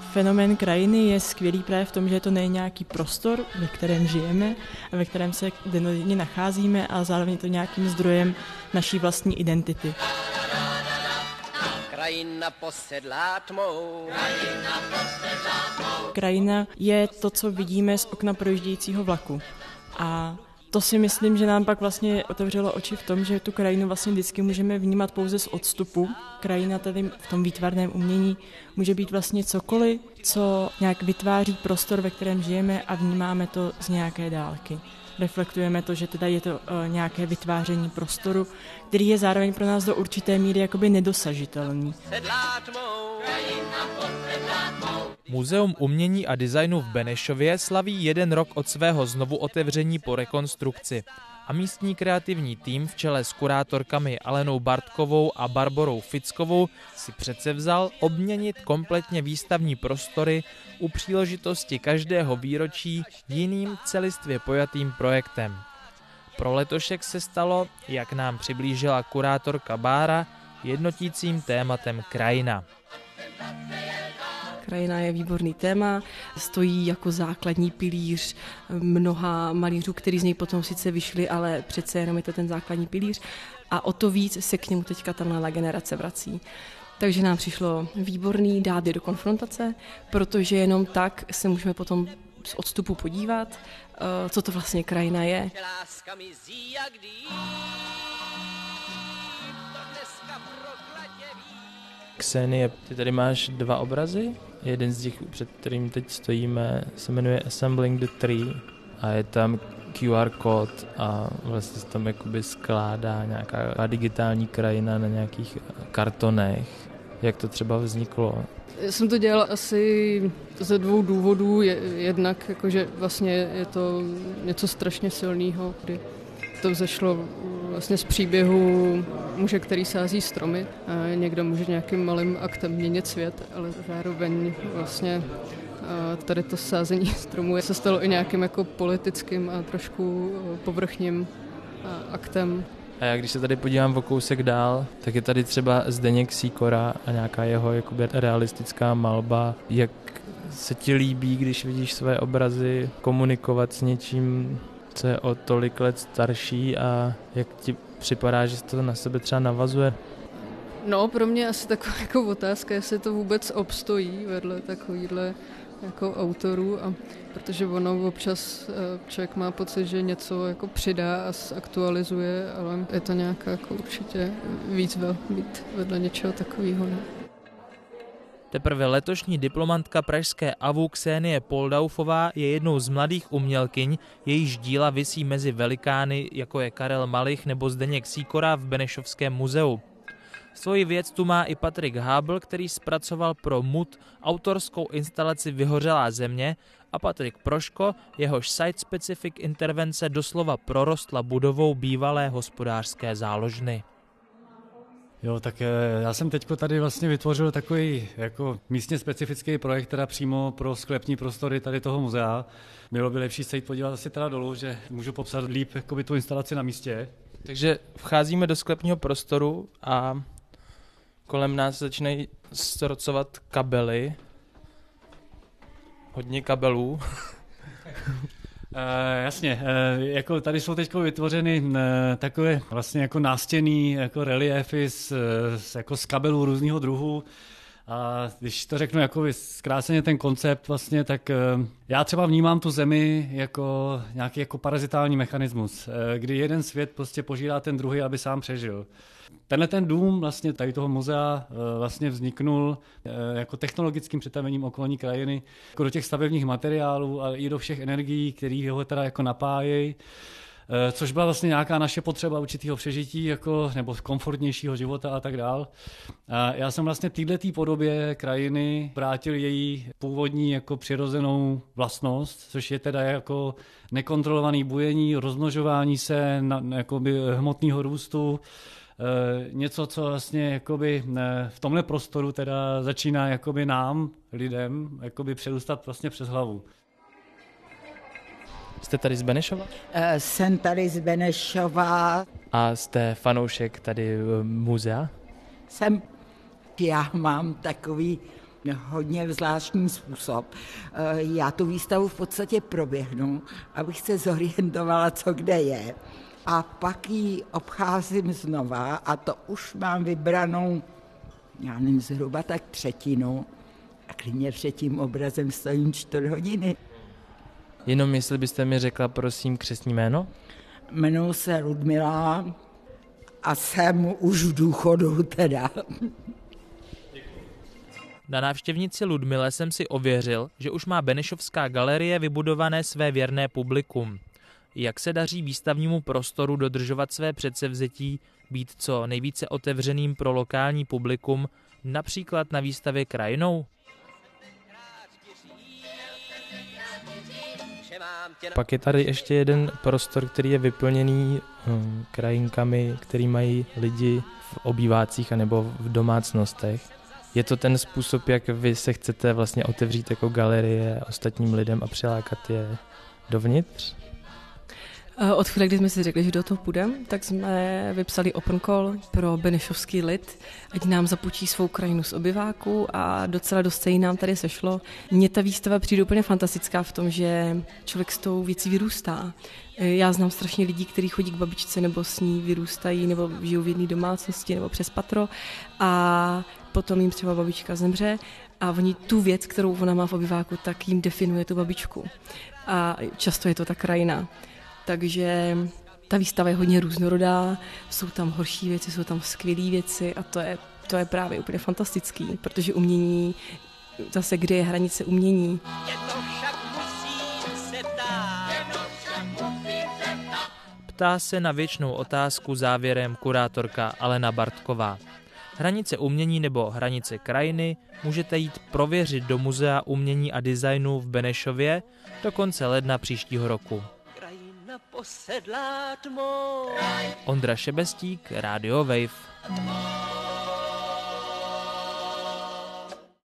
fenomén krajiny je skvělý právě v tom, že je to nejen nějaký prostor, ve kterém žijeme a ve kterém se dennodenně nacházíme, a zároveň je to nějakým zdrojem naší vlastní identity. Krajina posedlá tmou. Krajina je to, co vidíme z okna projíždějícího vlaku. A to si myslím, že nám pak vlastně otevřelo oči v tom, že tu krajinu vlastně vždycky můžeme vnímat pouze z odstupu. Krajina tedy v tom výtvarném umění může být vlastně cokoliv, co nějak vytváří prostor, ve kterém žijeme, a vnímáme to z nějaké dálky. Reflektujeme to, že teda je to nějaké vytváření prostoru, který je zároveň pro nás do určité míry jakoby nedosažitelný. Muzeum umění a designu v Benešově slaví 1 rok od svého znovu otevření po rekonstrukci. A místní kreativní tým v čele s kurátorkami Alenou Bartkovou a Barborou Fickovou si předsevzal obměnit kompletně výstavní prostory u příležitosti každého výročí jiným celistvě pojatým projektem. Pro letošek se stalo, jak nám přiblížila kurátorka Bára, jednotícím tématem krajina. Krajina je výborný téma, stojí jako základní pilíř mnoha malířů, kteří z něj potom sice vyšli, ale přece jenom je to ten základní pilíř, a o to víc se k němu teďka ta mladá generace vrací. Takže nám přišlo výborný dát je do konfrontace, protože jenom tak se můžeme potom z odstupu podívat, co to vlastně krajina je. Ksenie, ty tady máš 2 obrazy. Jeden z těch, před kterým teď stojíme, se jmenuje Assembling the Tree a je tam QR kód a vlastně se tam jakoby skládá nějaká digitální krajina na nějakých kartonech. Jak to třeba vzniklo? Já jsem to dělala asi ze 2 důvodů. Jednak, jakože vlastně je to něco strašně silného, kdy to vzešlo vlastně z příběhu muže, který sází stromy. A někdo může nějakým malým aktem měnit svět, ale zároveň vlastně tady to sázení stromů se stalo i nějakým jako politickým a trošku povrchním aktem. A já když se tady podívám o kousek dál, tak je tady třeba Zdeněk Sýkora a nějaká jeho jakoby realistická malba. Jak se ti líbí, když vidíš své obrazy, komunikovat s něčím, co je o tolik let starší, a jak ti připadá, že to na sebe třeba navazuje? No, pro mě asi taková jako otázka, jestli to vůbec obstojí vedle takovýhle jako autorů, a protože ono občas člověk má pocit, že něco jako přidá a zaktualizuje, ale je to nějaká jako určitě výzva být vedle něčeho takového. Ne? Teprve letošní diplomantka pražské AVU Ksenie Poldaufová je jednou z mladých umělkyň, jejíž díla visí mezi velikány, jako je Karel Malich nebo Zdeněk Sýkora v Benešovském muzeu. Svoji věc tu má i Patrik Hábl, který zpracoval pro MUT autorskou instalaci Vyhořelá země, a Patrik Proško, jehož site-specific intervence doslova prorostla budovou bývalé hospodářské záložny. Jo, tak já jsem teďko tady vlastně vytvořil takový jako místně specifický projekt, teda přímo pro sklepní prostory tady toho muzea. Bylo by lepší se jít podívat asi teda dolů, že můžu popsat líp jakoby tu instalaci na místě. Takže vcházíme do sklepního prostoru a kolem nás začínají strocovat kabely. Hodně kabelů. Jasně, jako tady jsou teď vytvořeny takové vlastně jako nástěnný jako reliéfy jako z kabelů různého druhu. A když to řeknu jako zkráceně ten koncept vlastně, tak já třeba vnímám tu zemi jako nějaký jako parazitální mechanismus, kdy jeden svět prostě požírá ten druhý, aby sám přežil. Tenhle ten dům vlastně tady toho muzea vlastně vzniknul jako technologickým přetavením okolní krajiny jako do těch stavebních materiálů a i do všech energií, které ho teda jako napájejí. Což byla vlastně nějaká naše potřeba určitého přežití jako, nebo komfortnějšího života a tak dál. A já jsem vlastně této podobě krajiny vrátil její původní jako přirozenou vlastnost, což je teda jako nekontrolovaný bujení, rozmnožování se, jakoby hmotného růstu, něco, co vlastně jakoby v tomhle prostoru teda začíná jakoby nám, lidem, jakoby přerůstat vlastně přes hlavu. Jste tady z Benešova? Jsem tady z Benešova. A jste fanoušek tady muzea? Já mám takový hodně zvláštní způsob. Já tu výstavu v podstatě proběhnu, abych se zorientovala, co kde je. A pak ji obcházím znova a to už mám vybranou, já nevím, zhruba tak třetinu. A klidně před tím obrazem stojím 4 hodiny. Jenom jestli byste mi řekla, prosím, křestní jméno? Jmenuji se Ludmila a jsem už v důchodu teda. Na návštěvnici Ludmile jsem si ověřil, že už má Benešovská galerie vybudované své věrné publikum. Jak se daří výstavnímu prostoru dodržovat své předsevzetí, být co nejvíce otevřeným pro lokální publikum, například na výstavě krajinou? Pak je tady ještě jeden prostor, který je vyplněný krajinkami, který mají lidi v obývácích anebo v domácnostech. Je to ten způsob, jak vy se chcete vlastně otevřít jako galerie ostatním lidem a přilákat je dovnitř? Od chvíle, kdy jsme si řekli, že do toho půjdeme, tak jsme vypsali open call pro benešovský lid, ať nám zapůjčí svou krajinu z obyváku a docela dost se jí nám tady sešlo. Mně ta výstava přijde úplně fantastická v tom, že člověk s tou věcí vyrůstá. Já znám strašně lidí, kteří chodí k babičce nebo s ní vyrůstají nebo žijou v jedné domácnosti nebo přes patro a potom jim třeba babička zemře a oni tu věc, kterou ona má v obyváku, tak jim definuje tu babičku. A často je to ta krajina. Takže ta výstava je hodně různorodá, jsou tam horší věci, jsou tam skvělé věci a to je právě úplně fantastický, protože umění, zase kde je hranice umění. Ptá se na věčnou otázku závěrem kurátorka Alena Bartková. Hranice umění nebo hranice krajiny můžete jít prověřit do Muzea umění a designu v Benešově do konce ledna příštího roku. Ondra Šebestík, Radio Wave.